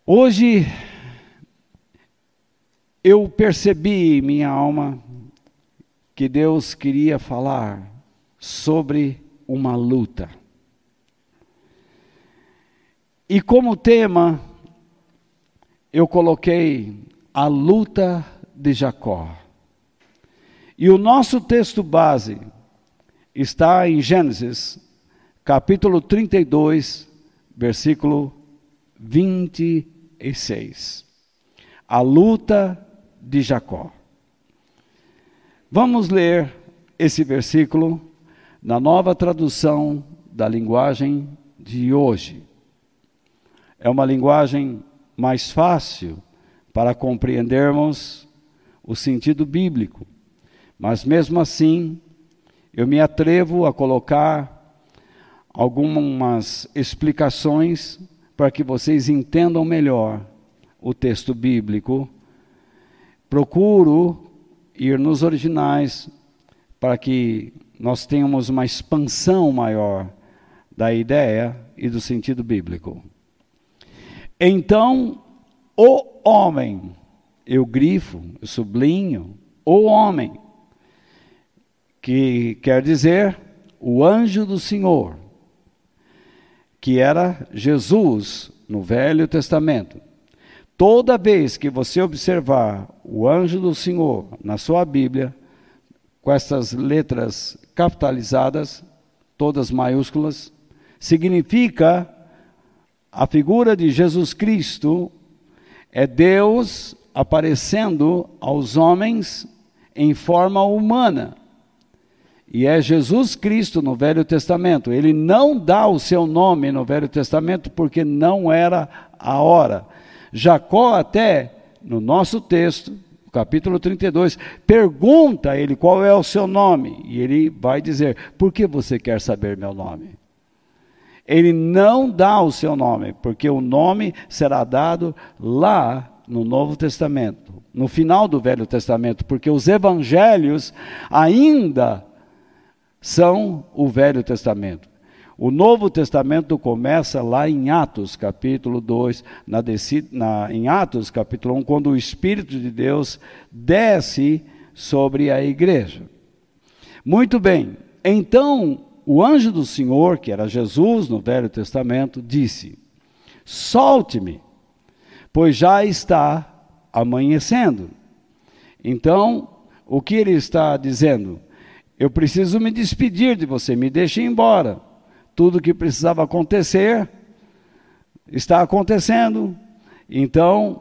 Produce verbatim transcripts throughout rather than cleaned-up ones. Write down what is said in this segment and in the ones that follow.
Hoje eu percebi em minha alma que Deus queria falar sobre uma luta. E como tema, eu coloquei a luta de Jacó. E o nosso texto base está em Gênesis, capítulo trinta e dois, versículo vinte e seis. A luta de Jacó. Vamos ler esse versículo na nova tradução da linguagem de hoje. É uma linguagem mais fácil para compreendermos o sentido bíblico, mas mesmo assim eu me atrevo a colocar algumas explicações para que vocês entendam melhor o texto bíblico. Procuro ir nos originais para que nós tenhamos uma expansão maior da ideia e do sentido bíblico. Então, o homem, eu grifo, eu sublinho, o homem, que quer dizer o anjo do Senhor, que era Jesus no Velho Testamento. Toda vez que você observar o anjo do Senhor na sua Bíblia, com essas letras capitalizadas, todas maiúsculas, significa a figura de Jesus Cristo, é Deus aparecendo aos homens em forma humana. E é Jesus Cristo no Velho Testamento. Ele não dá o seu nome no Velho Testamento porque não era a hora. Jacó até, no nosso texto, capítulo trinta e dois, pergunta a ele qual é o seu nome. E ele vai dizer, por que você quer saber meu nome? Ele não dá o seu nome, porque o nome será dado lá no Novo Testamento, no final do Velho Testamento, porque os evangelhos ainda são o Velho Testamento. O Novo Testamento começa lá em Atos, capítulo dois, na, na, em Atos, capítulo um, quando o Espírito de Deus desce sobre a igreja. Muito bem, então o anjo do Senhor, que era Jesus no Velho Testamento, disse, solte-me, pois já está amanhecendo. Então, o que ele está dizendo? Eu preciso me despedir de você, me deixe ir embora. Tudo que precisava acontecer, está acontecendo. Então,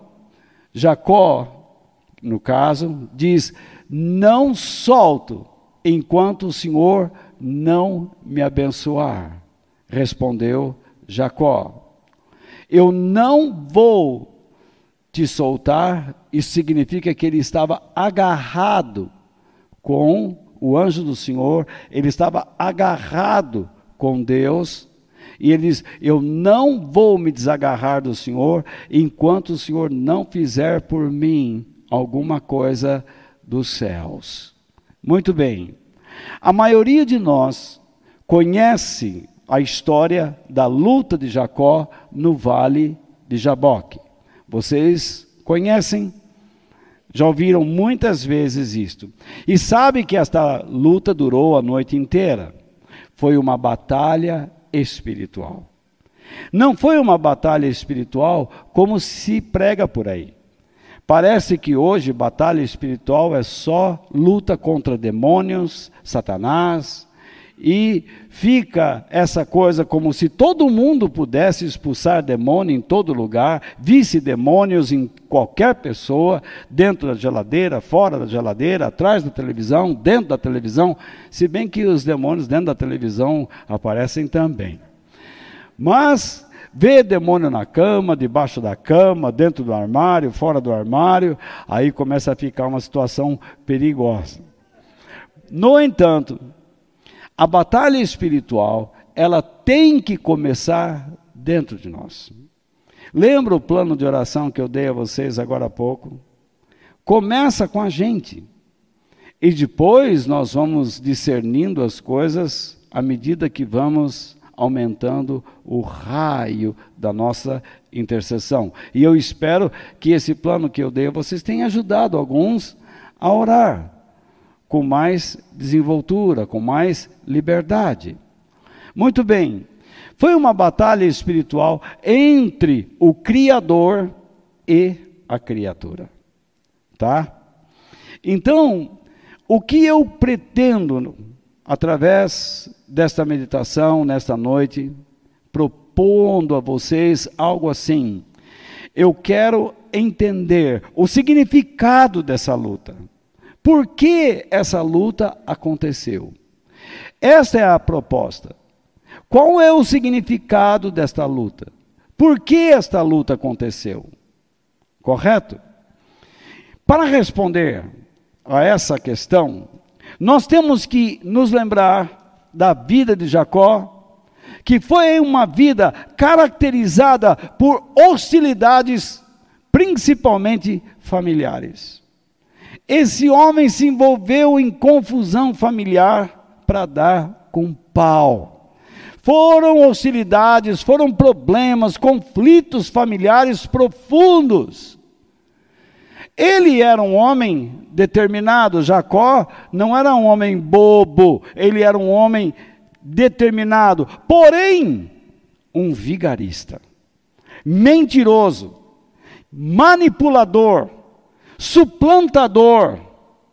Jacó, no caso, diz, não solto enquanto o Senhor não me abençoar. Respondeu Jacó, eu não vou te soltar. Isso significa que ele estava agarrado com o anjo do Senhor, ele estava agarrado com Deus, e ele diz, eu não vou me desagarrar do Senhor, enquanto o Senhor não fizer por mim alguma coisa dos céus. Muito bem, a maioria de nós conhece a história da luta de Jacó no vale de Jaboque. Vocês conhecem? Já ouviram muitas vezes isto. E sabe que esta luta durou a noite inteira. Foi uma batalha espiritual. Não foi uma batalha espiritual como se prega por aí. Parece que hoje batalha espiritual é só luta contra demônios, Satanás, e fica essa coisa como se todo mundo pudesse expulsar demônio em todo lugar, visse demônios em qualquer pessoa, dentro da geladeira, fora da geladeira, atrás da televisão, dentro da televisão, se bem que os demônios dentro da televisão aparecem também. Mas vê demônio na cama, debaixo da cama, dentro do armário, fora do armário, aí começa a ficar uma situação perigosa. No entanto, a batalha espiritual, ela tem que começar dentro de nós. Lembra o plano de oração que eu dei a vocês agora há pouco? Começa com a gente. E depois nós vamos discernindo as coisas à medida que vamos aumentando o raio da nossa intercessão. E eu espero que esse plano que eu dei a vocês tenha ajudado alguns a orar com mais desenvoltura, com mais liberdade. Muito bem, foi uma batalha espiritual entre o Criador e a criatura, tá? Então, o que eu pretendo, através desta meditação, nesta noite, propondo a vocês algo assim, eu quero entender o significado dessa luta. Por que essa luta aconteceu? Esta é a proposta. Qual é o significado desta luta? Por que esta luta aconteceu? Correto? Para responder a essa questão, nós temos que nos lembrar da vida de Jacó, que foi uma vida caracterizada por hostilidades, principalmente familiares. Esse homem se envolveu em confusão familiar para dar com pau. Foram hostilidades, foram problemas, conflitos familiares profundos. Ele era um homem determinado, Jacó não era um homem bobo, ele era um homem determinado, porém, um vigarista, mentiroso, manipulador, suplantador.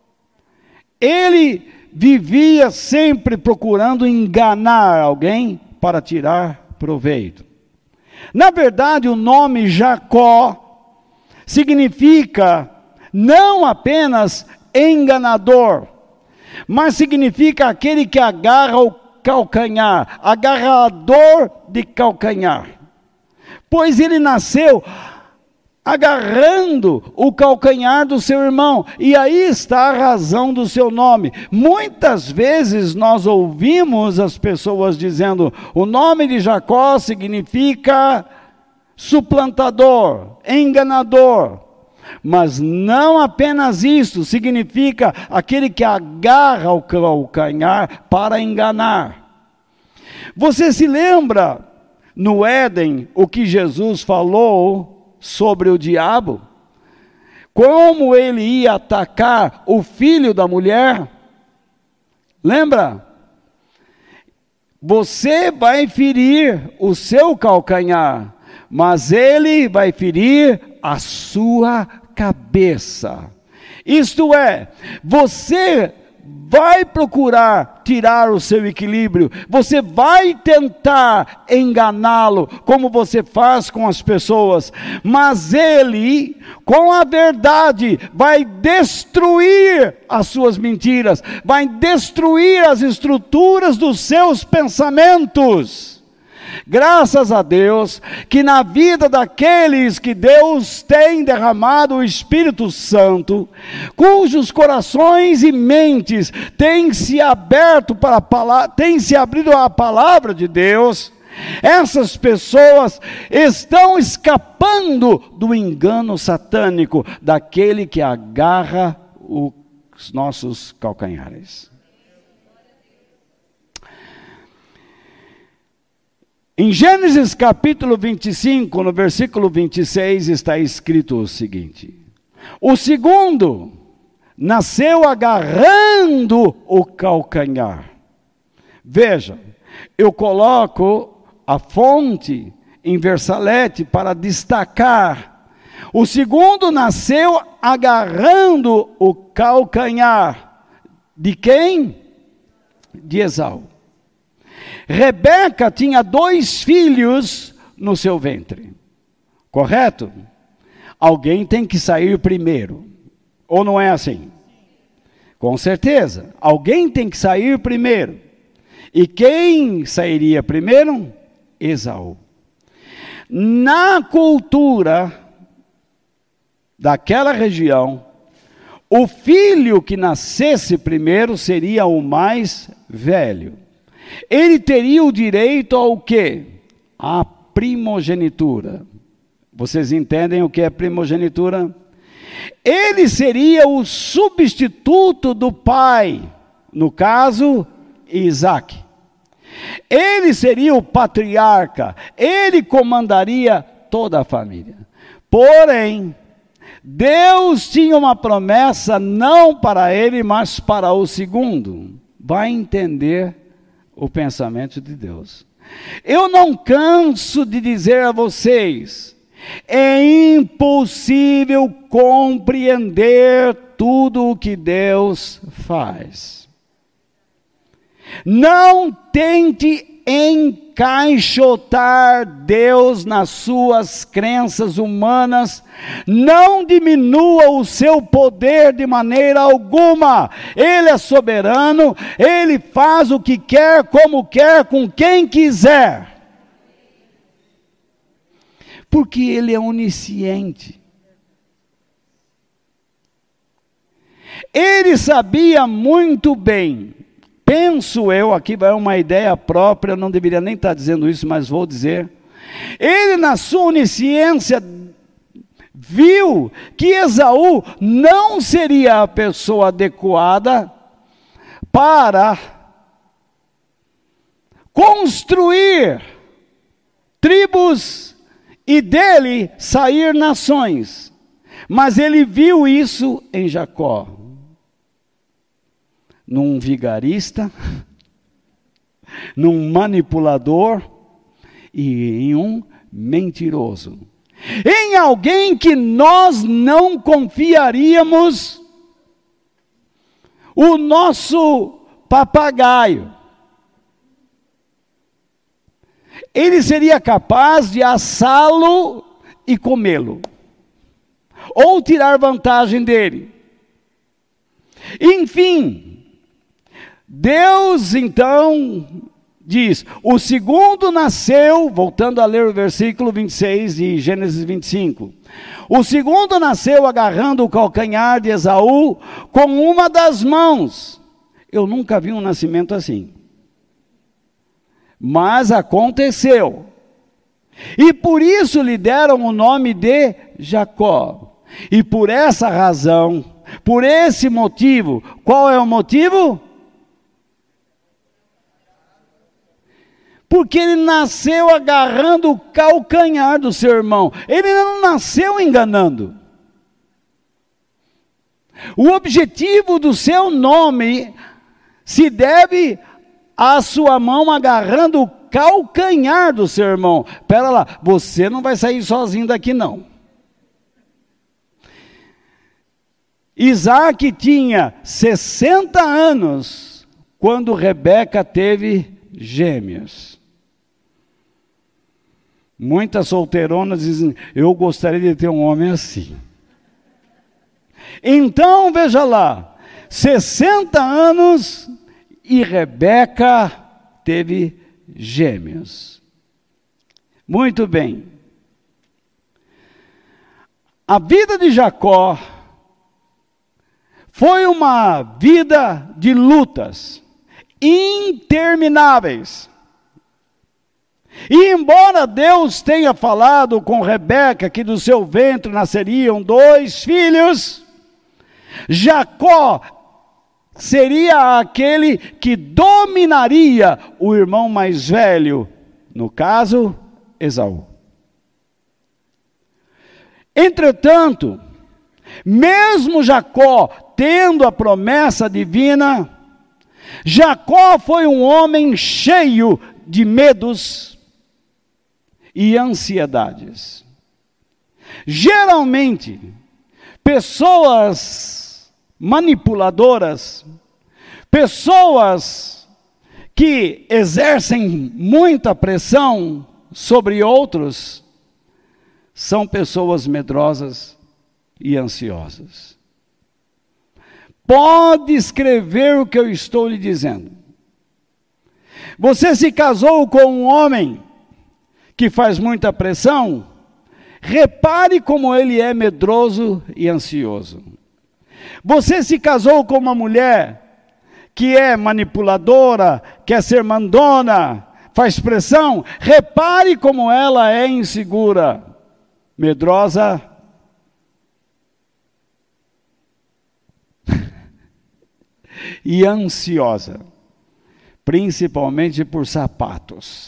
Ele vivia sempre procurando enganar alguém para tirar proveito. Na verdade, o nome Jacó significa não apenas enganador, mas significa aquele que agarra o calcanhar, agarrador de calcanhar. Pois ele nasceu agarrando o calcanhar do seu irmão, e aí está a razão do seu nome. Muitas vezes nós ouvimos as pessoas dizendo, o nome de Jacó significa suplantador, enganador, mas não apenas isso, significa aquele que agarra o calcanhar para enganar. Você se lembra no Éden o que Jesus falou sobre o diabo? Como ele ia atacar o filho da mulher? Lembra? Você vai ferir o seu calcanhar, mas ele vai ferir a sua cabeça. Isto é, você vai procurar tirar o seu equilíbrio, você vai tentar enganá-lo, como você faz com as pessoas, mas ele, com a verdade, vai destruir as suas mentiras, vai destruir as estruturas dos seus pensamentos. Graças a Deus, que na vida daqueles que Deus tem derramado o Espírito Santo, cujos corações e mentes têm se aberto para a palavra, têm se abrido à palavra de Deus, essas pessoas estão escapando do engano satânico daquele que agarra os nossos calcanhares. Em Gênesis capítulo vinte e cinco, no versículo vinte e seis, está escrito o seguinte: o segundo nasceu agarrando o calcanhar. Veja, eu coloco a fonte em versalete para destacar. O segundo nasceu agarrando o calcanhar. De quem? De Esaú. Rebeca tinha dois filhos no seu ventre, correto? Alguém tem que sair primeiro, ou não é assim? Com certeza, alguém tem que sair primeiro. E quem sairia primeiro? Esaú. Na cultura daquela região, o filho que nascesse primeiro seria o mais velho. Ele teria o direito ao quê? A primogenitura. Vocês entendem o que é primogenitura? Ele seria o substituto do pai, no caso, Isaac. Ele seria o patriarca, ele comandaria toda a família. Porém, Deus tinha uma promessa não para ele, mas para o segundo. Vai entender o pensamento de Deus. Eu não canso de dizer a vocês, é impossível compreender tudo o que Deus faz. Não tente encaixotar Deus nas suas crenças humanas, não diminua o seu poder de maneira alguma. Ele é soberano, ele faz o que quer, como quer, com quem quiser. Porque ele é onisciente. Ele sabia muito bem. Penso eu, aqui vai uma ideia própria, eu não deveria nem estar dizendo isso, mas vou dizer. Ele, na sua onisciência, viu que Esaú não seria a pessoa adequada para construir tribos e dele sair nações. Mas ele viu isso em Jacó. Num vigarista, num manipulador e em um mentiroso. Em alguém que nós não confiaríamos o nosso papagaio. Ele seria capaz de assá-lo e comê-lo, ou tirar vantagem dele. Enfim, Deus então diz, o segundo nasceu, voltando a ler o versículo vinte e seis de Gênesis vinte e cinco, o segundo nasceu agarrando o calcanhar de Esaú com uma das mãos. Eu nunca vi um nascimento assim, mas aconteceu, e por isso lhe deram o nome de Jacó, e por essa razão, por esse motivo, qual é o motivo? Porque ele nasceu agarrando o calcanhar do seu irmão. Ele não nasceu enganando. O objetivo do seu nome se deve à sua mão agarrando o calcanhar do seu irmão. Espera lá, você não vai sair sozinho daqui não. Isaac tinha sessenta anos quando Rebeca teve gêmeos. Muitas solteironas dizem, eu gostaria de ter um homem assim. Então, veja lá, sessenta anos e Rebeca teve gêmeos. Muito bem. A vida de Jacó foi uma vida de lutas intermináveis. E embora Deus tenha falado com Rebeca que do seu ventre nasceriam dois filhos, Jacó seria aquele que dominaria o irmão mais velho, no caso, Esaú. Entretanto, mesmo Jacó tendo a promessa divina, Jacó foi um homem cheio de medos e ansiedades. Geralmente, pessoas manipuladoras, pessoas que exercem muita pressão sobre outros, são pessoas medrosas e ansiosas. Pode escrever o que eu estou lhe dizendo. Você se casou com um homem que faz muita pressão, repare como ele é medroso e ansioso. Você se casou com uma mulher que é manipuladora, quer ser mandona, faz pressão, repare como ela é insegura, medrosa e ansiosa. principalmente por sapatos.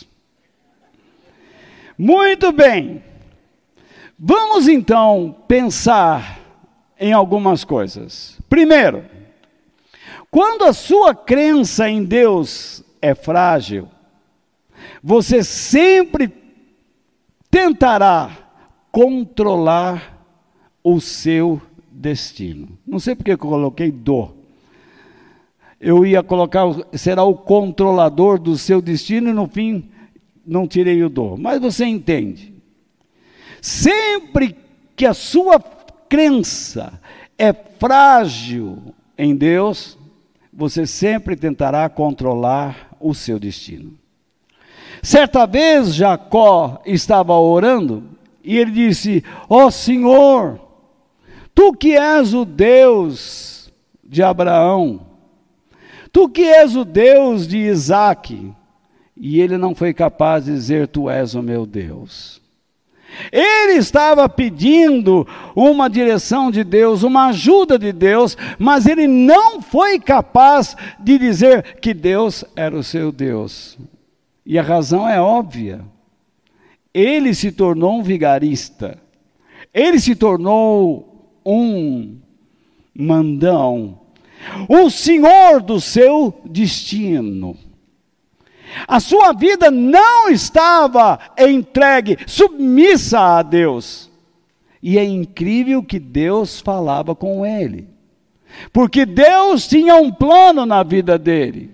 Muito bem, vamos então pensar em algumas coisas. Primeiro, quando a sua crença em Deus é frágil, você sempre tentará controlar o seu destino. Não sei porque eu coloquei do. Eu ia colocar, será o controlador do seu destino, e no fim não tirei o do. Mas você entende. Sempre que a sua crença é frágil em Deus, você sempre tentará controlar o seu destino. Certa vez Jacó estava orando e ele disse: ó Senhor, tu que és o Deus de Abraão, tu que és o Deus de Isaque. E ele não foi capaz de dizer: tu és o meu Deus. Ele estava pedindo uma direção de Deus, uma ajuda de Deus, mas ele não foi capaz de dizer que Deus era o seu Deus. E a razão é óbvia. Ele se tornou um vigarista. Ele se tornou um mandão, um senhor do seu destino. A sua vida não estava entregue, submissa a Deus. E é incrível que Deus falava com ele, porque Deus tinha um plano na vida dele.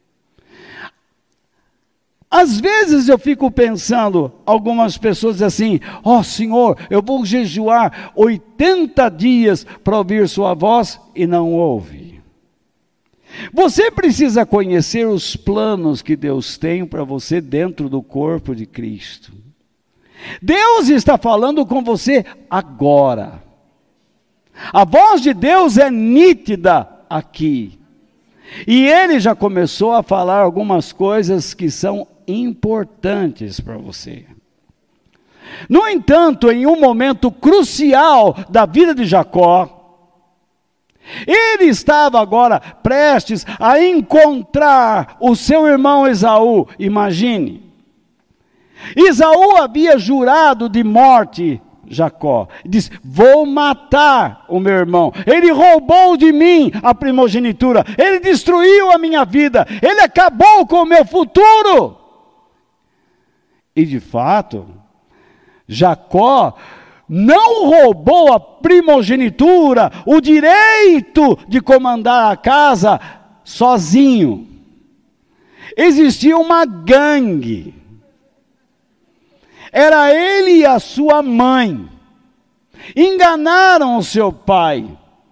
Às vezes eu fico pensando, algumas pessoas dizem assim: ó Senhor, eu vou jejuar oitenta dias para ouvir sua voz, e não ouve. Você precisa conhecer os planos que Deus tem para você dentro do corpo de Cristo. Deus está falando com você agora. A voz de Deus é nítida aqui. E Ele já começou a falar algumas coisas que são importantes para você. No entanto, em um momento crucial da vida de Jacó, ele estava agora prestes a encontrar o seu irmão Esaú. Imagine, Esaú havia jurado de morte Jacó, disse: vou matar o meu irmão, ele roubou de mim a primogenitura, ele destruiu a minha vida, ele acabou com o meu futuro. E de fato, Jacó não roubou a primogenitura, o direito de comandar a casa sozinho. Existia uma gangue. Era ele e a sua mãe. Enganaram o seu pai.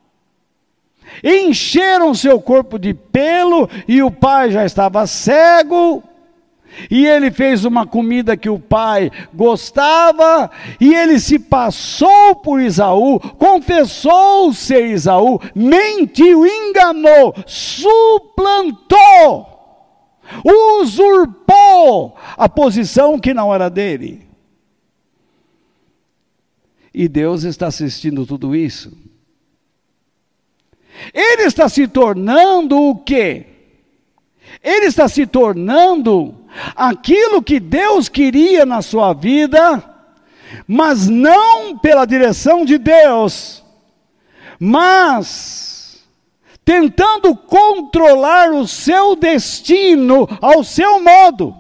Encheram seu corpo de pelo e o pai já estava cego. E ele fez uma comida que o pai gostava, e ele se passou por Esaú, confessou ser Esaú, mentiu, enganou, suplantou, usurpou a posição que não era dele. E Deus está assistindo tudo isso. Ele está se tornando o quê? Ele está se tornando aquilo que Deus queria na sua vida, mas não pela direção de Deus, mas tentando controlar o seu destino ao seu modo.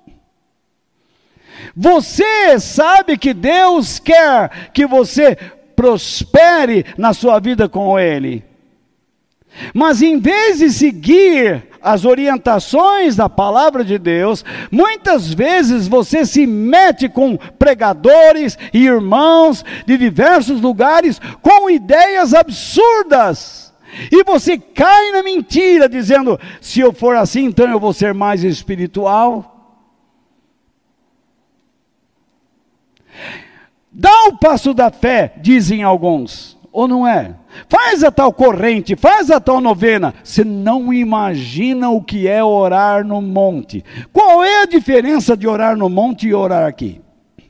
Você sabe que Deus quer que você prospere na sua vida com Ele, mas em vez de seguir as orientações da palavra de Deus, muitas vezes você se mete com pregadores e irmãos de diversos lugares com ideias absurdas, e você cai na mentira dizendo: se eu for assim, então eu vou ser mais espiritual. Dá o passo da fé, dizem alguns, ou não é? Faz a tal corrente, faz a tal novena. Você não imagina o que é orar no monte. Qual é a diferença de orar no monte e orar aqui?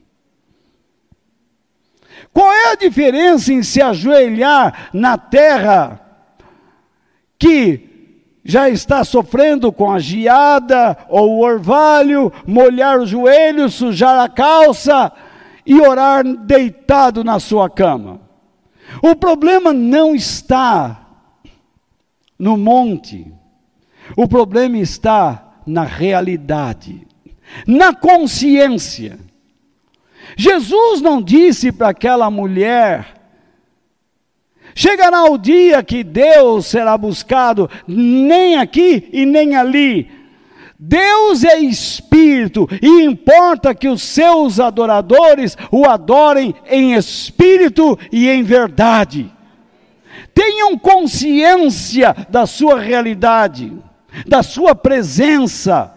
Qual é a diferença em se ajoelhar na terra que já está sofrendo com a geada ou o orvalho, molhar os joelhos, sujar a calça e orar deitado na sua cama. O problema não está no monte, o problema está na realidade, na consciência. Jesus não disse para aquela mulher: chegará o dia que Deus será buscado, nem aqui e nem ali. Deus é espírito e importa que os seus adoradores o adorem em espírito e em verdade. Tenham consciência da sua realidade, da sua presença.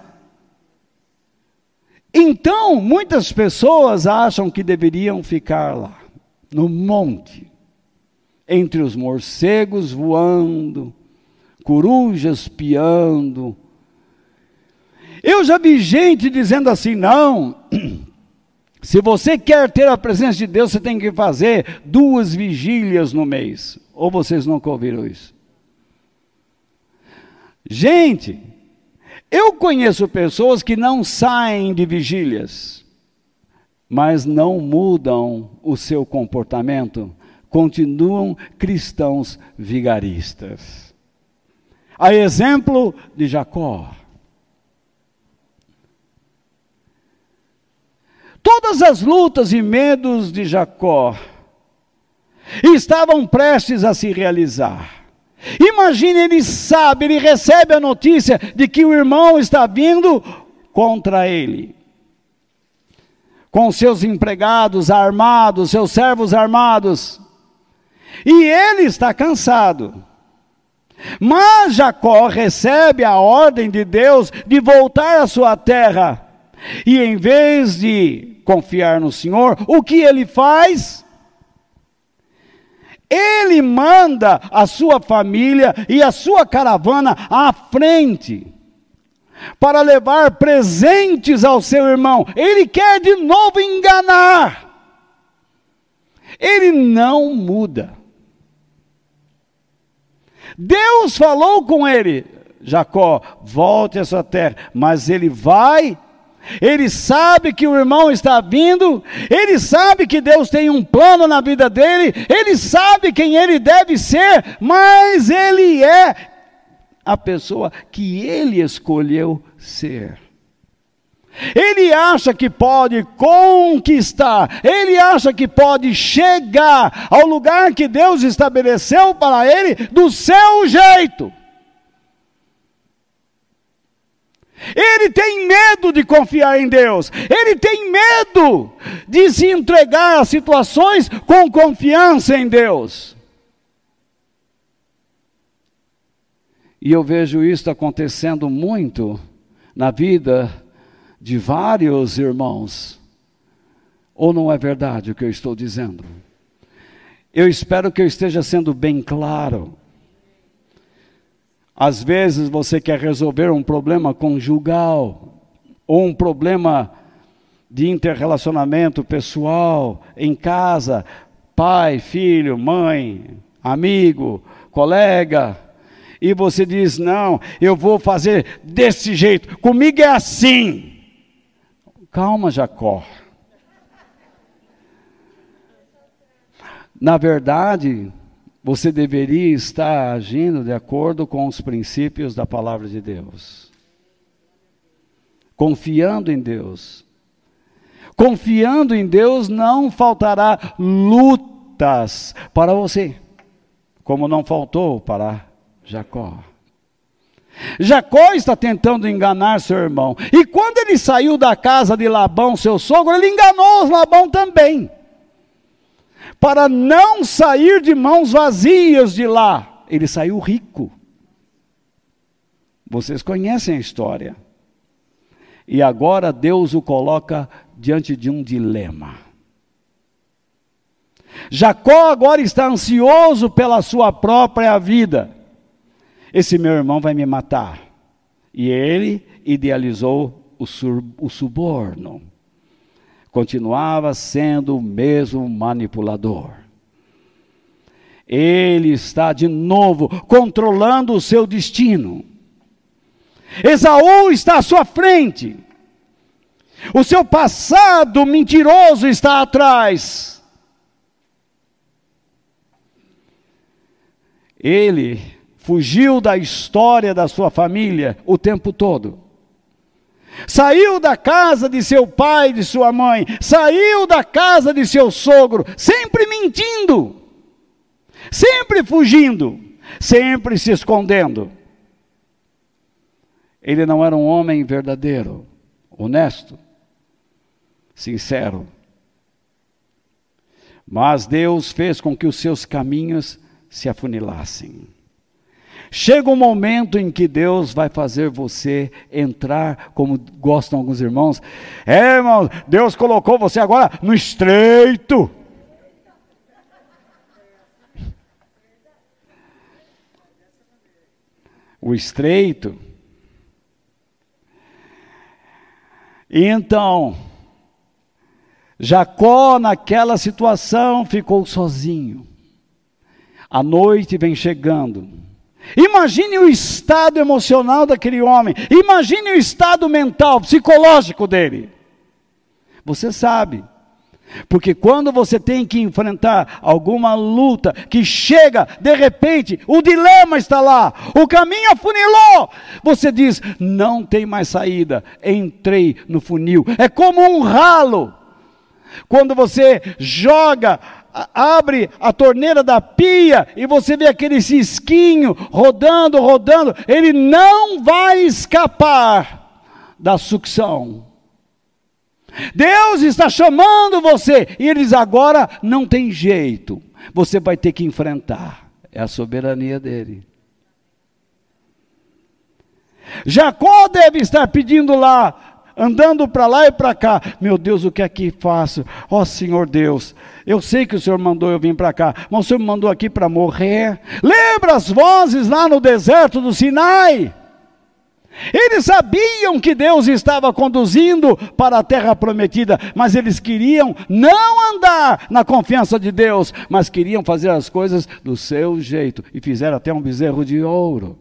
Então, muitas pessoas acham que deveriam ficar lá, no monte, entre os morcegos voando, corujas piando. Eu já vi gente dizendo assim: não, se você quer ter a presença de Deus, você tem que fazer duas vigílias no mês. Ou vocês nunca ouviram isso? Gente, eu conheço pessoas que não saem de vigílias, mas não mudam o seu comportamento, continuam cristãos vigaristas. A exemplo de Jacó. Todas as lutas e medos de Jacó estavam prestes a se realizar. Imagine, ele sabe, ele recebe a notícia de que o irmão está vindo contra ele, com seus empregados armados, seus servos armados, e ele está cansado. Mas Jacó recebe a ordem de Deus de voltar à sua terra, e em vez de confiar no Senhor, o que ele faz? Ele manda a sua família e a sua caravana à frente, para levar presentes ao seu irmão. Ele quer de novo enganar. Ele não muda. Deus falou com ele: Jacó, volte à sua terra. Mas ele vai. Ele sabe que o irmão está vindo, ele sabe que Deus tem um plano na vida dele, ele sabe quem ele deve ser, mas ele é a pessoa que ele escolheu ser. Ele acha que pode conquistar, ele acha que pode chegar ao lugar que Deus estabeleceu para ele do seu jeito. Ele tem medo de confiar em Deus. Ele tem medo de se entregar a situações com confiança em Deus. E eu vejo isso acontecendo muito na vida de vários irmãos. Ou não é verdade o que eu estou dizendo? Eu espero que eu esteja sendo bem claro. Às vezes você quer resolver um problema conjugal, ou um problema de interrelacionamento pessoal, em casa, pai, filho, mãe, amigo, colega, e você diz: não, eu vou fazer desse jeito, comigo é assim. Calma, Jacó. Na verdade, você deveria estar agindo de acordo com os princípios da palavra de Deus. Confiando em Deus. Confiando em Deus, não faltará lutas para você, como não faltou para Jacó. Jacó está tentando enganar seu irmão. E quando ele saiu da casa de Labão, seu sogro, ele enganou Labão também, para não sair de mãos vazias de lá. Ele saiu rico. Vocês conhecem a história. E agora Deus o coloca diante de um dilema. Jacó agora está ansioso pela sua própria vida. Esse meu irmão vai me matar. E ele idealizou o, sur, o suborno. Continuava sendo o mesmo manipulador. Ele está de novo controlando o seu destino. Esaú está à sua frente. O seu passado mentiroso está atrás. Ele fugiu da história da sua família o tempo todo. Saiu da casa de seu pai, de sua mãe, saiu da casa de seu sogro, sempre mentindo, sempre fugindo, sempre se escondendo. Ele não era um homem verdadeiro, honesto, sincero. Mas Deus fez com que os seus caminhos se afunilassem. Chega um momento em que Deus vai fazer você entrar, como gostam alguns irmãos. É, irmão, Deus colocou você agora no estreito. O estreito. E então, Jacó naquela situação ficou sozinho. A noite vem chegando. Imagine o estado emocional daquele homem. Imagine o estado mental, psicológico dele. Você sabe. Porque quando você tem que enfrentar alguma luta que chega, de repente, o dilema está lá, o caminho afunilou, você diz, não tem mais saída, entrei no funil. É como um ralo. Quando você joga, abre a torneira da pia e você vê aquele cisquinho rodando, rodando, ele não vai escapar da sucção. Deus está chamando você e ele diz, agora não tem jeito, você vai ter que enfrentar. É a soberania dele. Jacó deve estar pedindo lá, andando para lá e para cá, meu Deus, o que é que faço? Ó oh, Senhor Deus, eu sei que o Senhor mandou eu vir para cá, mas o Senhor me mandou aqui para morrer. Lembra as vozes lá no deserto do Sinai? Eles sabiam que Deus estava conduzindo para a terra prometida, mas eles queriam não andar na confiança de Deus, mas queriam fazer as coisas do seu jeito, e fizeram até um bezerro de ouro.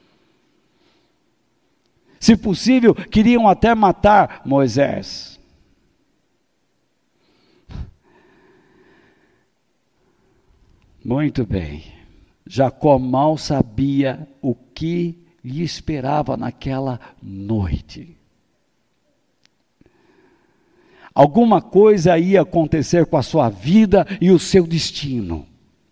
Se possível, queriam até matar Moisés. Muito bem. Jacó mal sabia o que lhe esperava naquela noite. Alguma coisa ia acontecer com a sua vida e o seu destino.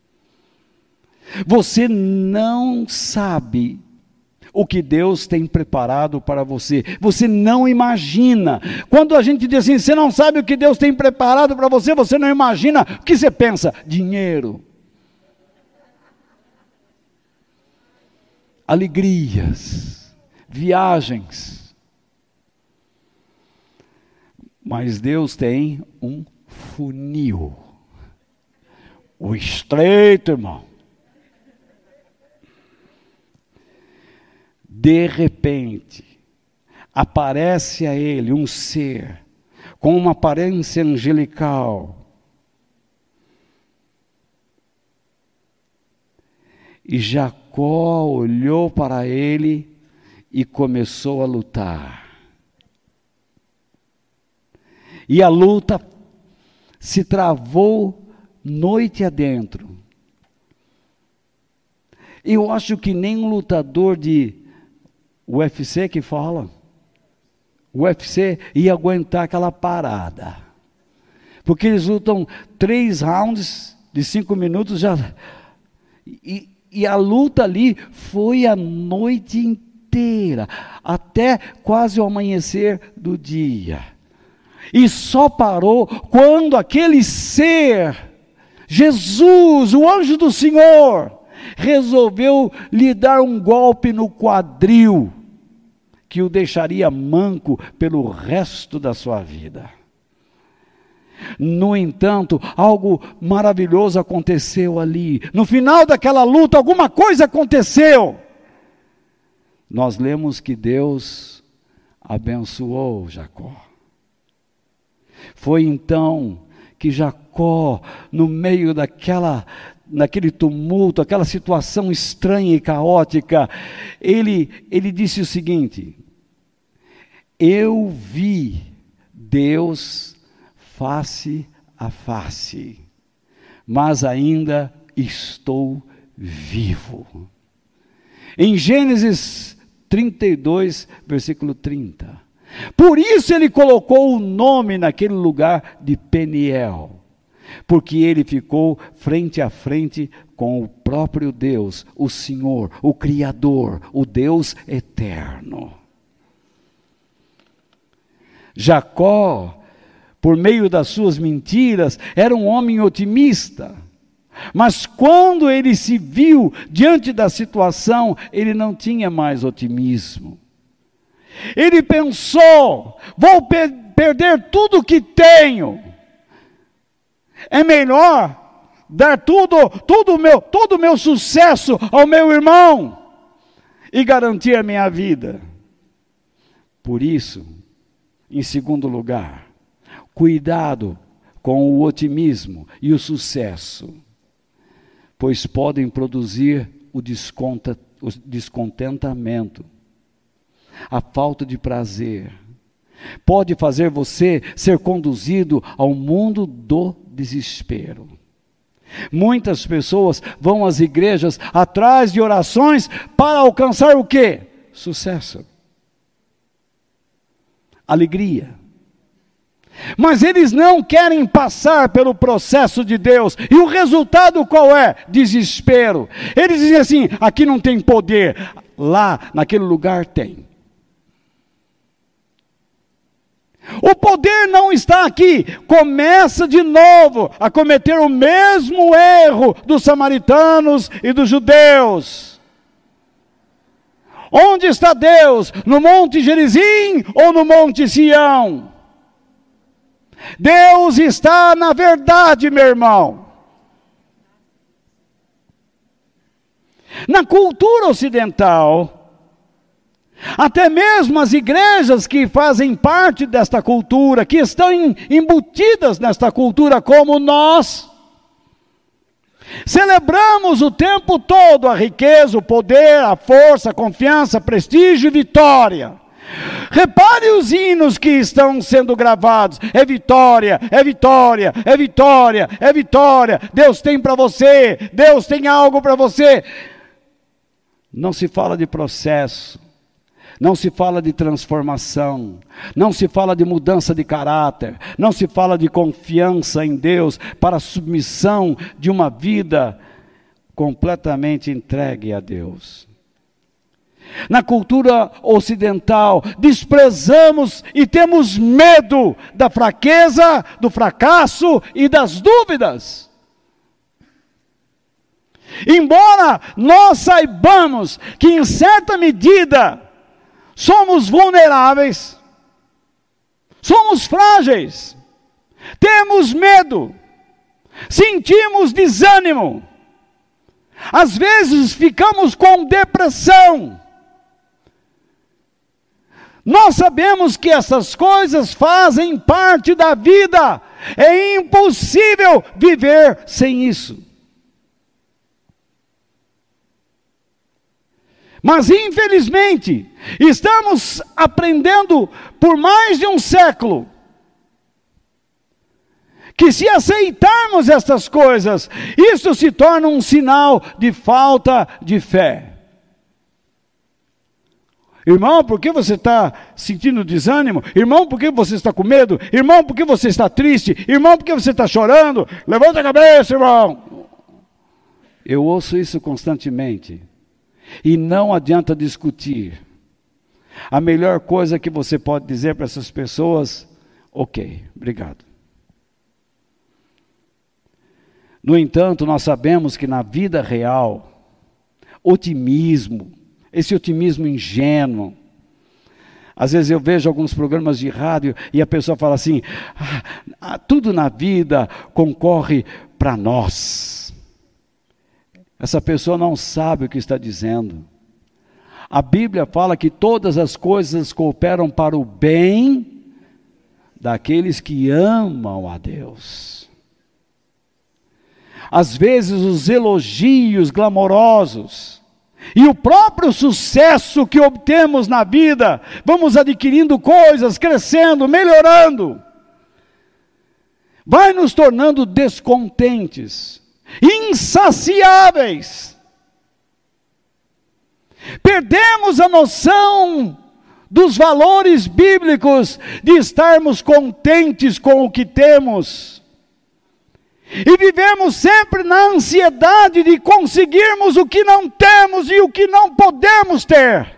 Você não sabe o que Deus tem preparado para você. Você não imagina. Quando a gente diz assim, você não sabe o que Deus tem preparado para você, você não imagina. O que você pensa? Dinheiro. Alegrias. Viagens. Mas Deus tem um funil. O estreito, irmão. De repente, aparece a ele um ser com uma aparência angelical. E Jacó olhou para ele e começou a lutar. E a luta se travou noite adentro. Eu acho que nem um lutador de U F C que fala, o U F C ia aguentar aquela parada. Porque eles lutam três rounds de cinco minutos já. E, e a luta ali foi a noite inteira, até quase o amanhecer do dia. E só parou quando aquele ser, Jesus, o anjo do Senhor, resolveu lhe dar um golpe no quadril, que o deixaria manco pelo resto da sua vida. No entanto, algo maravilhoso aconteceu ali. No final daquela luta, alguma coisa aconteceu. Nós lemos que Deus abençoou Jacó. Foi então que Jacó, no meio daquela naquele tumulto, aquela situação estranha e caótica, ele, ele disse o seguinte: eu vi Deus face a face, mas ainda estou vivo. Em Gênesis trinta e dois, versículo trinta. Por isso ele colocou o nome naquele lugar de Peniel, porque ele ficou frente a frente com o próprio Deus, o Senhor, o Criador, o Deus eterno. Jacó, por meio das suas mentiras, era um homem otimista. Mas quando ele se viu diante da situação, ele não tinha mais otimismo. Ele pensou: vou per- perder tudo que tenho. É melhor dar tudo, tudo meu, todo o meu sucesso ao meu irmão e garantir a minha vida. Por isso, em segundo lugar, cuidado com o otimismo e o sucesso, pois podem produzir o, desconta, o descontentamento, a falta de prazer. Pode fazer você ser conduzido ao mundo do desespero. Muitas pessoas vão às igrejas atrás de orações para alcançar o quê? Sucesso, alegria. Mas eles não querem passar pelo processo de Deus. E o resultado qual é? Desespero. Eles dizem assim: aqui não tem poder, lá naquele lugar tem. O poder não está aqui. Começa de novo a cometer o mesmo erro dos samaritanos e dos judeus. Onde está Deus? No Monte Gerizim ou no Monte Sião? Deus está na verdade, meu irmão. Na cultura ocidental, até mesmo as igrejas que fazem parte desta cultura, que estão embutidas nesta cultura como nós, celebramos o tempo todo a riqueza, o poder, a força, a confiança, prestígio e vitória. Repare os hinos que estão sendo gravados: é vitória, é vitória, é vitória, é vitória. Deus tem para você, Deus tem algo para você. Não se fala de processo, não se fala de transformação, não se fala de mudança de caráter, não se fala de confiança em Deus para a submissão de uma vida completamente entregue a Deus. Na cultura ocidental, desprezamos e temos medo da fraqueza, do fracasso e das dúvidas. Embora nós saibamos que em certa medida somos vulneráveis, somos frágeis, temos medo, sentimos desânimo, às vezes ficamos com depressão. Nós sabemos que essas coisas fazem parte da vida. É impossível viver sem isso. Mas infelizmente, estamos aprendendo por mais de um século que se aceitarmos estas coisas, isso se torna um sinal de falta de fé. Irmão, por que você está sentindo desânimo? Irmão, por que você está com medo? Irmão, por que você está triste? Irmão, por que você está chorando? Levanta a cabeça, irmão. Eu ouço isso constantemente. E não adianta discutir. A melhor coisa que você pode dizer para essas pessoas: ok, obrigado. No entanto, nós sabemos que na vida real, otimismo, esse otimismo ingênuo, às vezes eu vejo alguns programas de rádio e a pessoa fala assim: ah, tudo na vida concorre para nós. Essa pessoa não sabe o que está dizendo. A Bíblia fala que todas as coisas cooperam para o bem daqueles que amam a Deus. às vezes os elogios glamourosos, e o próprio sucesso que obtemos na vida, vamos adquirindo coisas, crescendo, melhorando, vai nos tornando descontentes, insaciáveis. Perdemos a noção dos valores bíblicos de estarmos contentes com o que temos. E vivemos sempre na ansiedade de conseguirmos o que não temos e o que não podemos ter.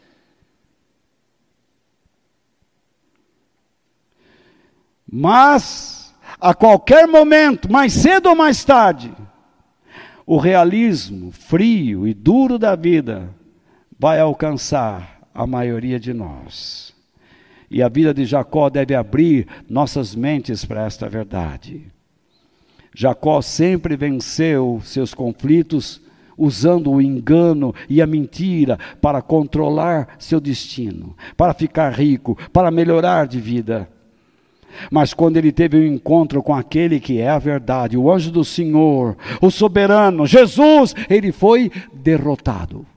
Mas, a qualquer momento, mais cedo ou mais tarde, o realismo frio e duro da vida vai alcançar a maioria de nós. E a vida de Jacó deve abrir nossas mentes para esta verdade. Jacó sempre venceu seus conflitos usando o engano e a mentira para controlar seu destino, para ficar rico, para melhorar de vida. Mas quando ele teve um encontro com aquele que é a verdade, o anjo do Senhor, o soberano, Jesus, ele foi derrotado.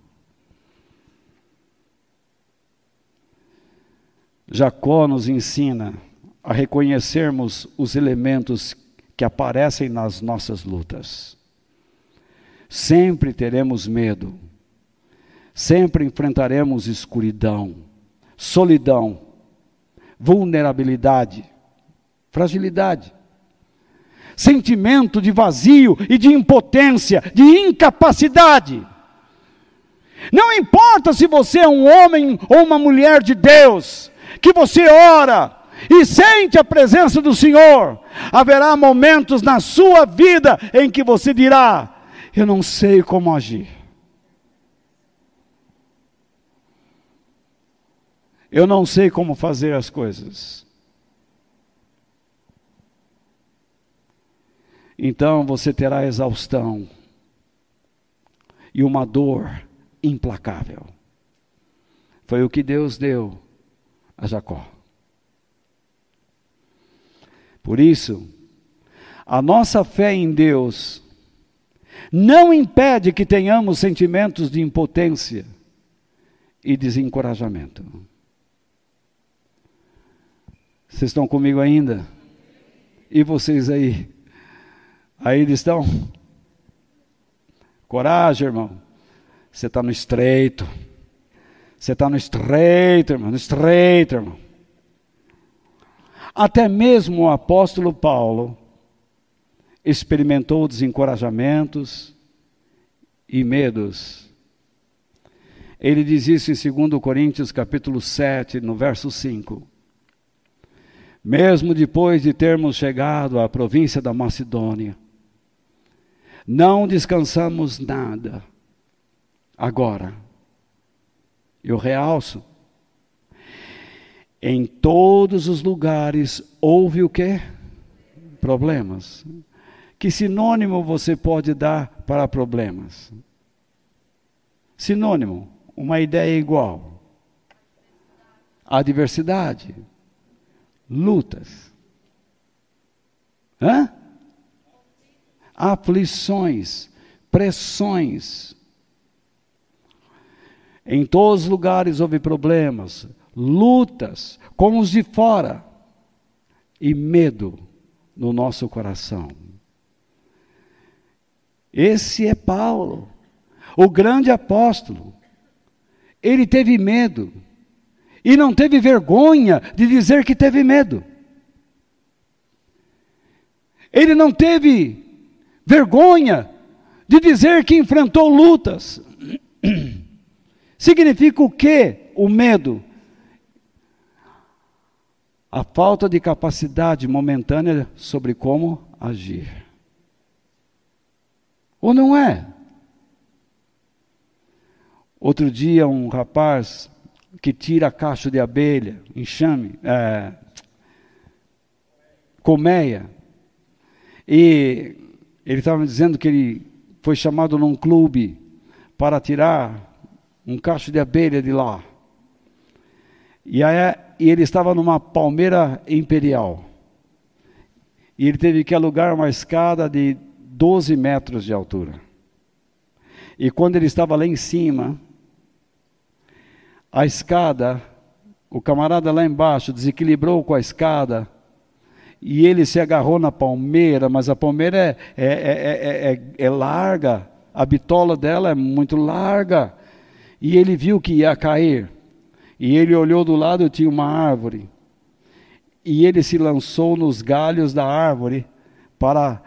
Jacó nos ensina a reconhecermos os elementos que aparecem nas nossas lutas. Sempre teremos medo, sempre enfrentaremos escuridão, solidão, vulnerabilidade, fragilidade, sentimento de vazio e de impotência, de incapacidade. Não importa se você é um homem ou uma mulher de Deus, que você ora e sente a presença do Senhor, haverá momentos na sua vida em que você dirá: eu não sei como agir. Eu não sei como fazer as coisas. Então você terá exaustão e uma dor implacável. Foi o que Deus deu a Jacó. Por isso, a nossa fé em Deus não impede que tenhamos sentimentos de impotência e desencorajamento. Vocês estão comigo ainda? E vocês aí? Aí eles estão? Coragem, irmão. Você está no estreito. Você está no estreito, irmão. No estreito, irmão. Até mesmo o apóstolo Paulo experimentou desencorajamentos e medos. Ele diz isso em segundo Coríntios capítulo sete, no verso cinco. Mesmo depois de termos chegado à província da Macedônia, não descansamos nada. Agora, eu realço, em todos os lugares houve o quê? Problemas. Que sinônimo você pode dar para problemas? Sinônimo, uma ideia igual. Adversidade. Lutas. Hã? Aflições. Pressões. Em todos os lugares houve problemas, lutas com os de fora e medo no nosso coração. Esse é Paulo, o grande apóstolo. Ele teve medo e não teve vergonha de dizer que teve medo. Ele não teve vergonha de dizer que enfrentou lutas. Significa o quê? O medo. A falta de capacidade momentânea sobre como agir. Ou não é? Outro dia um rapaz que tira cacho de abelha, enxame, é, colmeia, e ele estava me dizendo que ele foi chamado num clube para tirar um cacho de abelha de lá. E, aí, e ele estava numa palmeira imperial. E ele teve que alugar uma escada de doze metros de altura. E quando ele estava lá em cima, a escada, o camarada lá embaixo desequilibrou com a escada, e ele se agarrou na palmeira, mas a palmeira é, é, é, é, é larga, a bitola dela é muito larga, e ele viu que ia cair, e ele olhou do lado e tinha uma árvore, e ele se lançou nos galhos da árvore para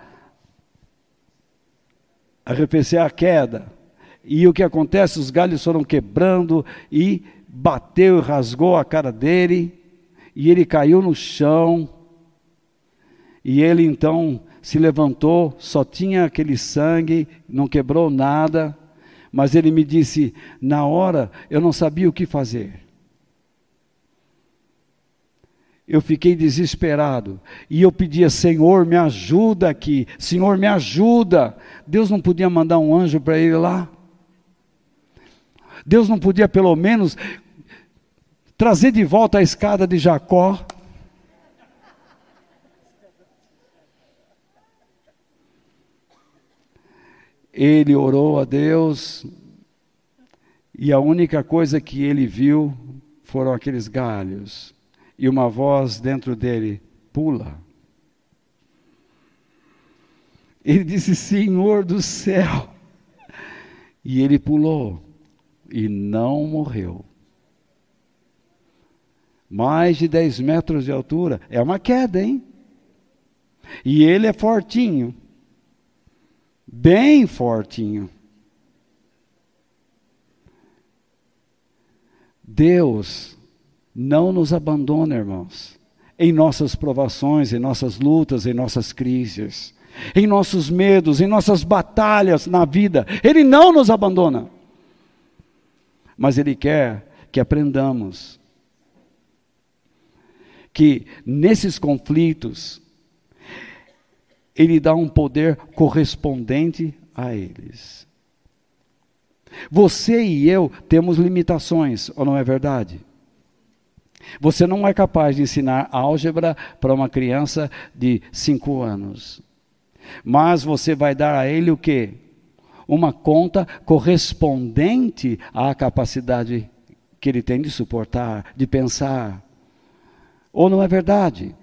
arrefecer a queda. E o que acontece? Os galhos foram quebrando e bateu e rasgou a cara dele, e ele caiu no chão, e ele então se levantou, só tinha aquele sangue, não quebrou nada, mas ele me disse, na hora eu não sabia o que fazer. Eu fiquei desesperado, e eu pedia, Senhor, me ajuda aqui, Senhor, me ajuda. Deus não podia mandar um anjo para ele lá? Deus não podia pelo menos trazer de volta a escada de Jacó? Ele orou a Deus, e a única coisa que ele viu foram aqueles galhos, e uma voz dentro dele, pula. Ele disse, Senhor do céu, e ele pulou, e não morreu. Mais de dez metros de altura, é uma queda, hein? E ele é fortinho, bem fortinho. Deus não nos abandona, irmãos, em nossas provações, em nossas lutas, em nossas crises, em nossos medos, em nossas batalhas na vida. Ele não nos abandona. Mas Ele quer que aprendamos que nesses conflitos, Ele dá um poder correspondente a eles. Você e eu temos limitações, ou não é verdade? Você não é capaz de ensinar álgebra para uma criança de cinco anos. Mas você vai dar a ele o quê? Uma conta correspondente à capacidade que ele tem de suportar, de pensar. Ou não é verdade?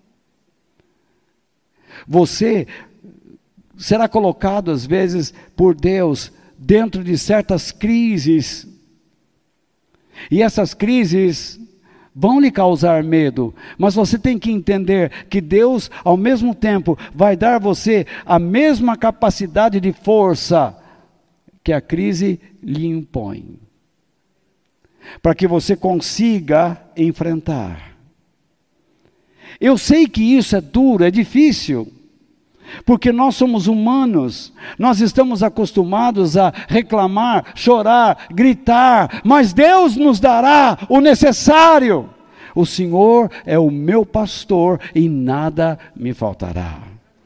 Você será colocado às vezes por Deus dentro de certas crises. E essas crises vão lhe causar medo, mas você tem que entender que Deus, ao mesmo tempo, vai dar a você a mesma capacidade de força que a crise lhe impõe, para que você consiga enfrentar. Eu sei que isso é duro, é difícil, porque nós somos humanos, nós estamos acostumados a reclamar, chorar, gritar, mas Deus nos dará o necessário. O Senhor é o meu pastor e nada me faltará.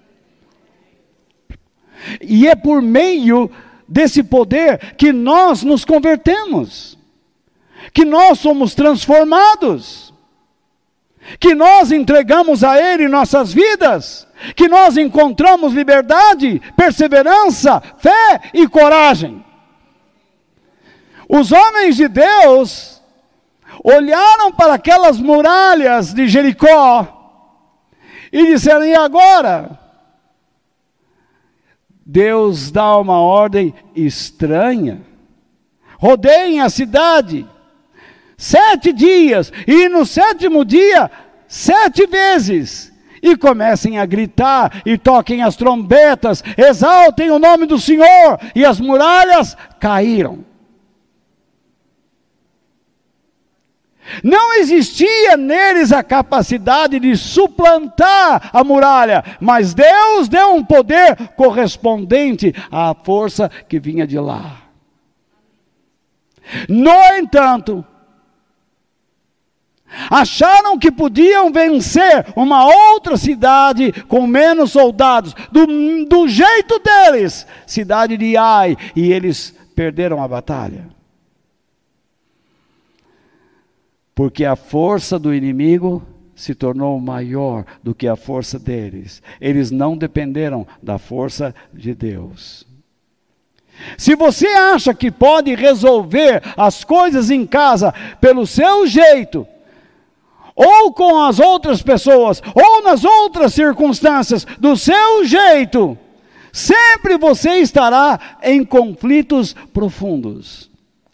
E é por meio desse poder que nós nos convertemos, que nós somos transformados, que nós entregamos a Ele nossas vidas, que nós encontramos liberdade, perseverança, fé e coragem. Os homens de Deus olharam para aquelas muralhas de Jericó e disseram, e agora? Deus dá uma ordem estranha, rodeiem a cidade, sete dias, e no sétimo dia, sete vezes, e comecem a gritar, e toquem as trombetas, exaltem o nome do Senhor, e as muralhas caíram. Não existia neles a capacidade de suplantar a muralha, mas Deus deu um poder correspondente à força que vinha de lá. No entanto, acharam que podiam vencer uma outra cidade com menos soldados, do, do jeito deles, cidade de Ai, e eles perderam a batalha. Porque a força do inimigo se tornou maior do que a força deles. Eles não dependeram da força de Deus. Se você acha que pode resolver as coisas em casa pelo seu jeito, ou com as outras pessoas, ou nas outras circunstâncias, do seu jeito, sempre você estará em conflitos profundos.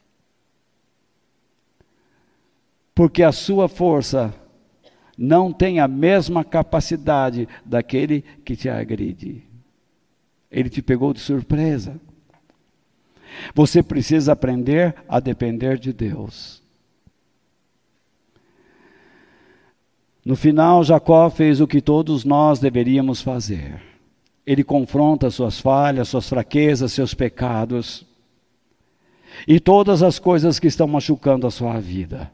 Porque a sua força não tem a mesma capacidade daquele que te agride. Ele te pegou de surpresa. Você precisa aprender a depender de Deus. No final, Jacó fez o que todos nós deveríamos fazer. Ele confronta suas falhas, suas fraquezas, seus pecados e todas as coisas que estão machucando a sua vida.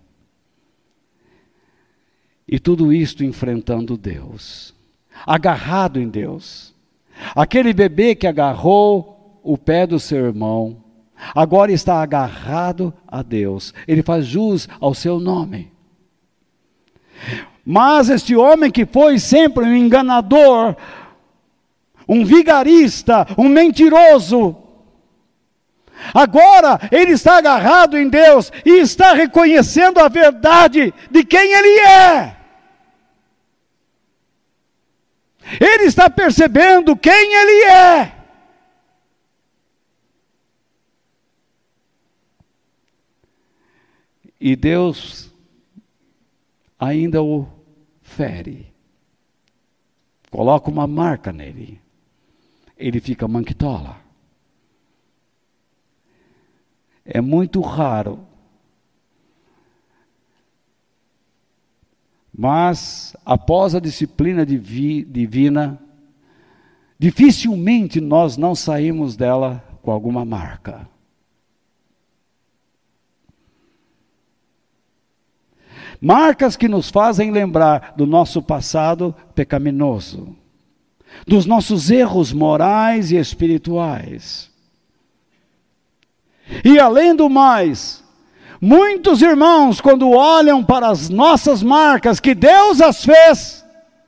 E tudo isto enfrentando Deus, agarrado em Deus. Aquele bebê que agarrou o pé do seu irmão, agora está agarrado a Deus. Ele faz jus ao seu nome. Mas este homem que foi sempre um enganador, um vigarista, um mentiroso, agora ele está agarrado em Deus e está reconhecendo a verdade de quem ele é. Ele está percebendo quem ele é. E Deus ainda o fere. Coloca uma marca nele. Ele fica manquitola. É muito raro. Mas, após a disciplina divi, divina, dificilmente nós não saímos dela com alguma marca. Marcas que nos fazem lembrar do nosso passado pecaminoso, dos nossos erros morais e espirituais. E além do mais, muitos irmãos, quando olham para as nossas marcas, que Deus as fez,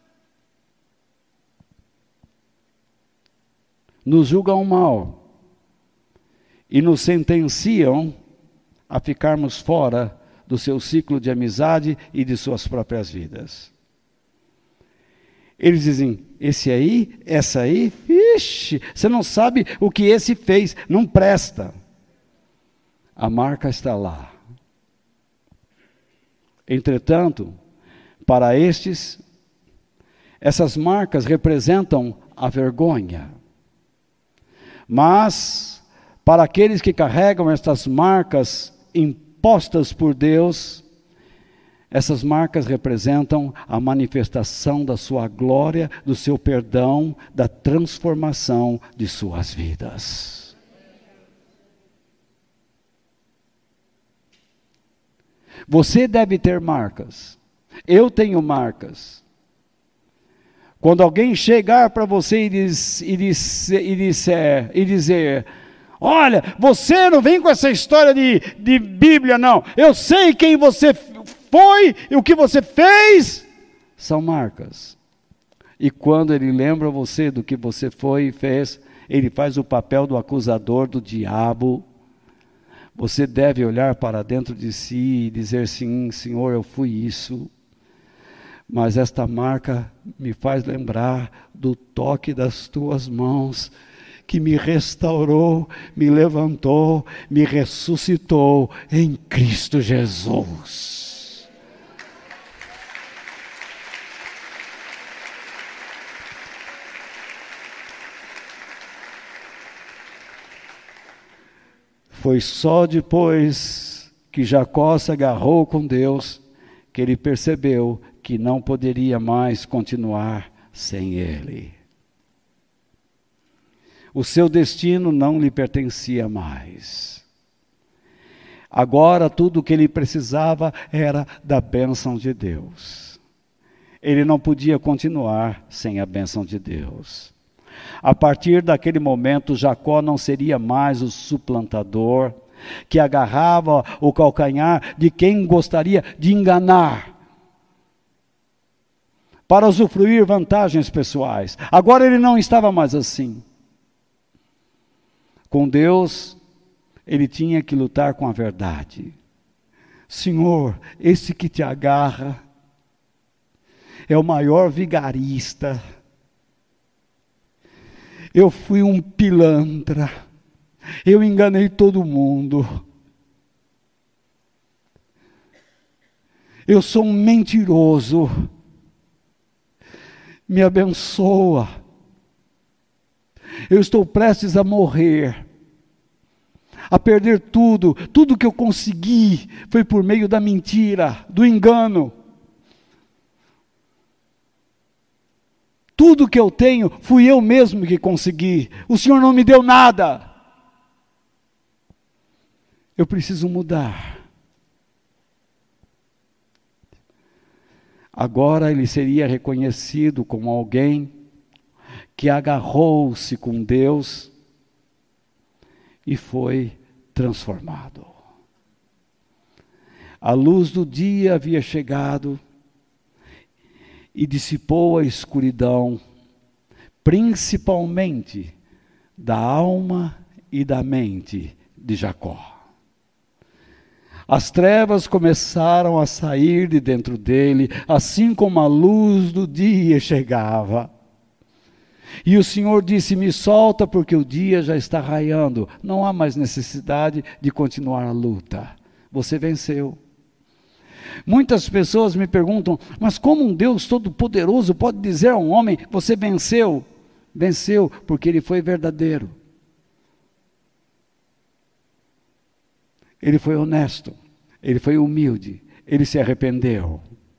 nos julgam mal e nos sentenciam a ficarmos fora do seu ciclo de amizade e de suas próprias vidas. Eles dizem, esse aí, essa aí, ixi, você não sabe o que esse fez, não presta. A marca está lá. Entretanto, para estes, essas marcas representam a vergonha. Mas, para aqueles que carregam estas marcas impostas por Deus, essas marcas representam a manifestação da sua glória, do seu perdão, da transformação de suas vidas. Você deve ter marcas. Eu tenho marcas. Quando alguém chegar para você e, diz, e, diz, e, disser, e dizer, olha, você não vem com essa história de, de Bíblia, não. Eu sei quem você foi e o que você fez. São marcas. E quando ele lembra você do que você foi e fez, ele faz o papel do acusador, do diabo. Você deve olhar para dentro de si e dizer, sim, Senhor, eu fui isso. Mas esta marca me faz lembrar do toque das tuas mãos, que me restaurou, me levantou, me ressuscitou em Cristo Jesus. Foi só depois que Jacó se agarrou com Deus que ele percebeu que não poderia mais continuar sem ele. O seu destino não lhe pertencia mais. Agora tudo o que ele precisava era da bênção de Deus. Ele não podia continuar sem a bênção de Deus. A partir daquele momento, Jacó não seria mais o suplantador que agarrava o calcanhar de quem gostaria de enganar. para usufruir vantagens pessoais. Agora ele não estava mais assim. Com Deus, ele tinha que lutar com a verdade. Senhor, esse que te agarra é o maior vigarista. Eu fui um pilantra. Eu enganei todo mundo. Eu sou um mentiroso. Me abençoa. Eu estou prestes a morrer, a perder tudo. Tudo que eu consegui foi por meio da mentira, do engano. Tudo que eu tenho, fui eu mesmo que consegui. O Senhor não me deu nada. Eu preciso mudar. Agora ele seria reconhecido como alguém que agarrou-se com Deus e foi transformado. A luz do dia havia chegado e dissipou a escuridão, principalmente da alma e da mente de Jacó. As trevas começaram a sair de dentro dele, assim como a luz do dia chegava. E o Senhor disse: me solta, porque o dia já está raiando. Não há mais necessidade de continuar a luta. Você venceu. Muitas pessoas me perguntam: mas como um Deus todo-poderoso pode dizer a um homem: você venceu? Venceu porque ele foi verdadeiro. Ele foi honesto, ele foi humilde, ele se arrependeu.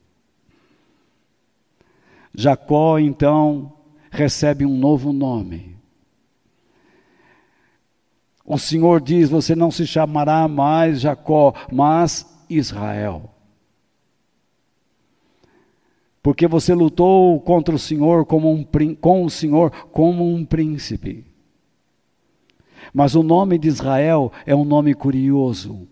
Jacó, então, recebe um novo nome. O Senhor diz: você não se chamará mais Jacó, mas Israel. Porque você lutou contra o Senhor como um, com o Senhor como um príncipe. Mas o nome de Israel é um nome curioso.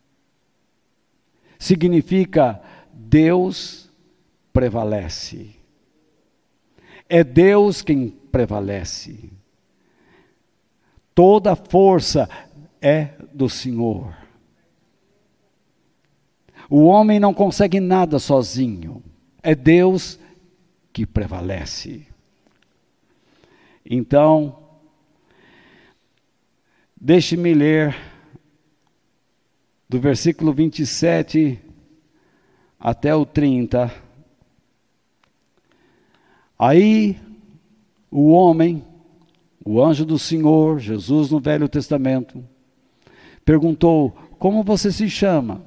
Significa Deus prevalece. É Deus quem prevalece. Toda força é do Senhor. O homem não consegue nada sozinho. É Deus que prevalece. Então, deixe-me ler do versículo vinte e sete até o trinta. Aí o homem, o anjo do Senhor, Jesus no Velho Testamento, perguntou: como você se chama?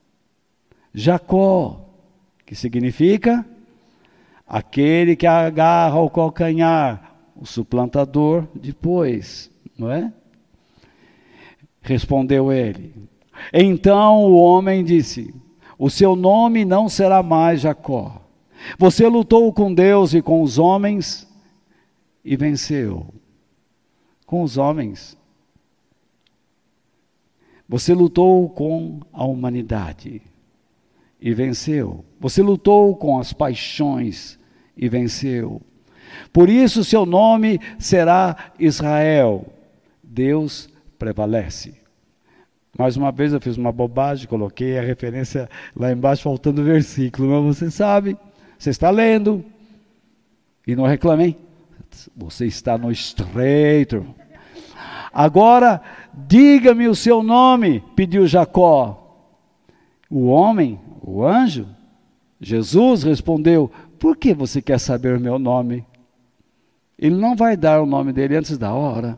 Jacó, que significa aquele que agarra o calcanhar, o suplantador depois, não é? Respondeu ele. Então o homem disse: o seu nome não será mais Jacó. Você lutou com Deus e com os homens e venceu. Com os homens. Você lutou com a humanidade e venceu. Você lutou com as paixões e venceu. Por isso seu nome será Israel. Deus prevalece. Mais uma vez eu fiz uma bobagem, coloquei a referência lá embaixo, faltando o versículo, mas você sabe, você está lendo, e não reclamem, você está no estreito. Agora, diga-me o seu nome, pediu Jacó. O homem, o anjo, Jesus respondeu: por que você quer saber o meu nome? Ele não vai dar o nome dele antes da hora.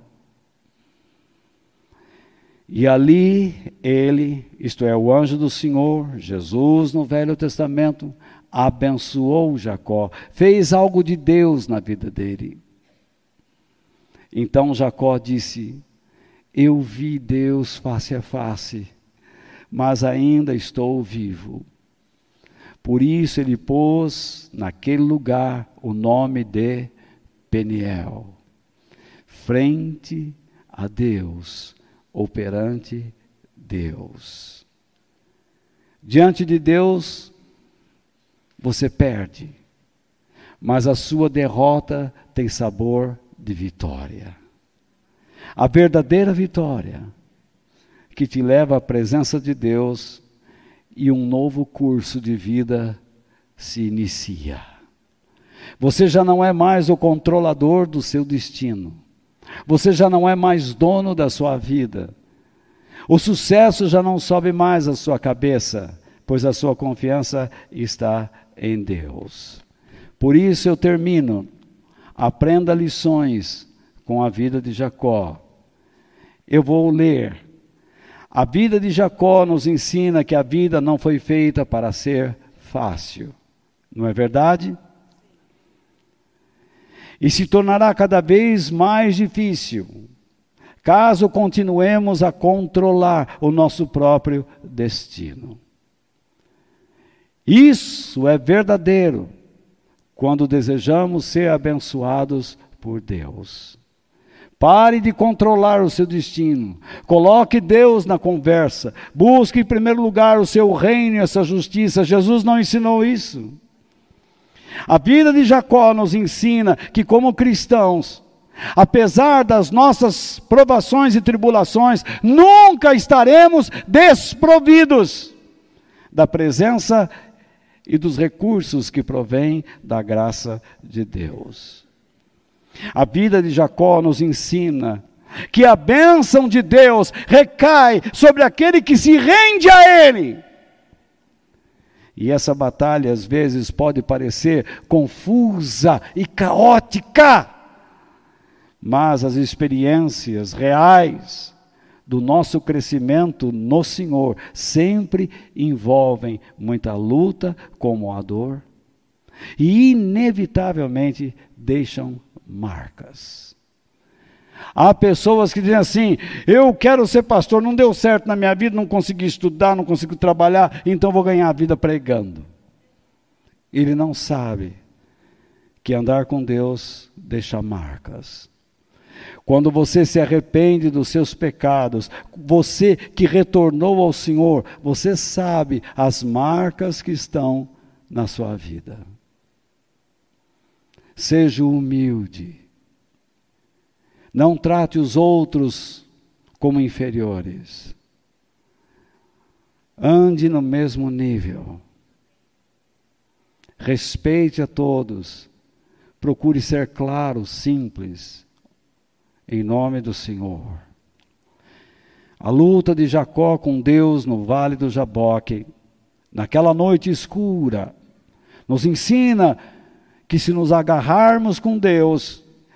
E ali ele, isto é, o anjo do Senhor, Jesus no Velho Testamento, abençoou Jacó, fez algo de Deus na vida dele. Então Jacó disse: eu vi Deus face a face, mas ainda estou vivo. Por isso ele pôs naquele lugar o nome de Peniel, frente a Deus, ou perante Deus. Diante de Deus, você perde. mas a sua derrota tem sabor de vitória. A verdadeira vitória que te leva à presença de Deus e um novo curso de vida se inicia. Você já não é mais o controlador do seu destino. Você já não é mais dono da sua vida. O sucesso já não sobe mais à sua cabeça, pois a sua confiança está em Deus. Por isso eu termino. Aprenda lições com a vida de Jacó. Eu vou ler. A vida de Jacó nos ensina que a vida não foi feita para ser fácil. Não é verdade? E se tornará cada vez mais difícil, caso continuemos a controlar o nosso próprio destino. Isso é verdadeiro quando desejamos ser abençoados por Deus. Pare de controlar o seu destino. Coloque Deus na conversa. Busque em primeiro lugar o seu reino e a sua justiça. Jesus não ensinou isso. A vida de Jacó nos ensina que, como cristãos, apesar das nossas provações e tribulações, nunca estaremos desprovidos da presença e dos recursos que provêm da graça de Deus. A vida de Jacó nos ensina que a bênção de Deus recai sobre aquele que se rende a Ele. E essa batalha às vezes pode parecer confusa e caótica, mas as experiências reais do nosso crescimento no Senhor sempre envolvem muita luta, como a dor, e inevitavelmente deixam marcas. Há pessoas que dizem assim: eu quero ser pastor, não deu certo na minha vida, não consegui estudar, não consegui trabalhar, então vou ganhar a vida pregando. Ele não sabe que andar com Deus deixa marcas. Quando você se arrepende dos seus pecados, você que retornou ao Senhor, você sabe as marcas que estão na sua vida. Seja humilde. Não trate os outros como inferiores. Ande no mesmo nível. Respeite a todos. Procure ser claro, simples, em nome do Senhor. A luta de Jacó com Deus no vale do Jaboque, naquela noite escura, nos ensina que se nos agarrarmos com Deus,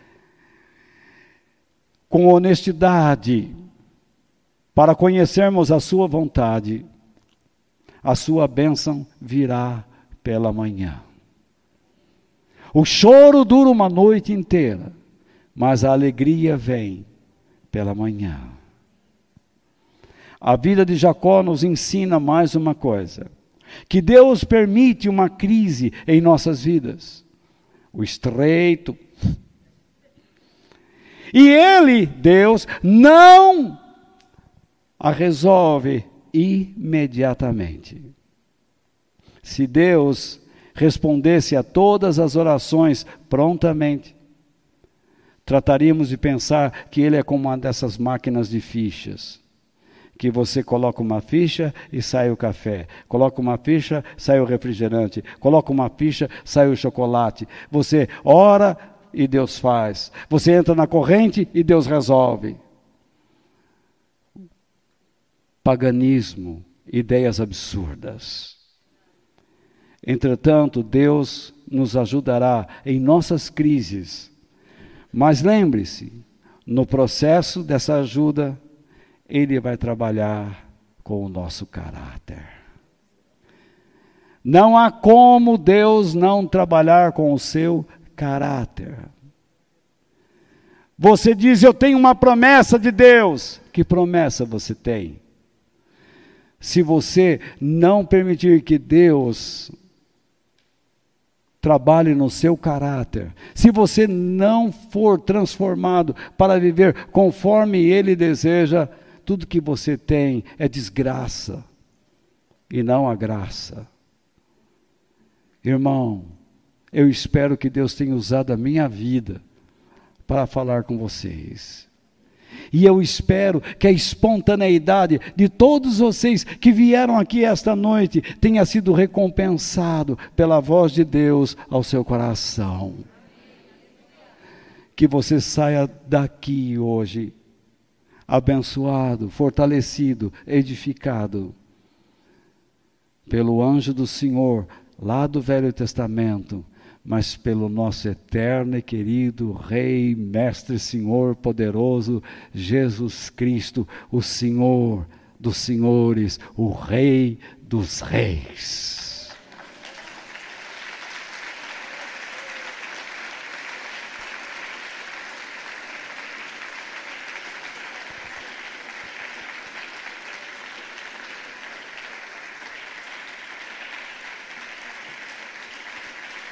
com honestidade, para conhecermos a sua vontade, a sua bênção virá pela manhã. O choro dura uma noite inteira, mas a alegria vem pela manhã. A vida de Jacó nos ensina mais uma coisa: que Deus permite uma crise em nossas vidas. O estreito. E Ele, Deus, não a resolve imediatamente. Se Deus respondesse a todas as orações prontamente, trataríamos de pensar que Ele é como uma dessas máquinas de fichas, que você coloca uma ficha e sai o café, coloca uma ficha, sai o refrigerante, coloca uma ficha, sai o chocolate. Você ora e Deus faz. Você entra na corrente e Deus resolve. Paganismo, ideias absurdas. Entretanto, Deus nos ajudará em nossas crises. Mas lembre-se, no processo dessa ajuda, Ele vai trabalhar com o nosso caráter. Não há como Deus não trabalhar com o seu caráter. Você diz: eu tenho uma promessa de Deus. Que promessa você tem? Se você não permitir que Deus trabalhe no seu caráter, se você não for transformado para viver conforme Ele deseja, tudo que você tem é desgraça e não a graça. Irmão, Eu espero que Deus tenha usado a minha vida para falar com vocês. E eu espero que a espontaneidade de todos vocês que vieram aqui esta noite tenha sido recompensado pela voz de Deus ao seu coração. Que você saia daqui hoje abençoado, fortalecido, edificado pelo anjo do Senhor, lá do Velho Testamento, mas pelo nosso eterno e querido Rei, Mestre, Senhor poderoso, Jesus Cristo, o Senhor dos senhores, o Rei dos reis.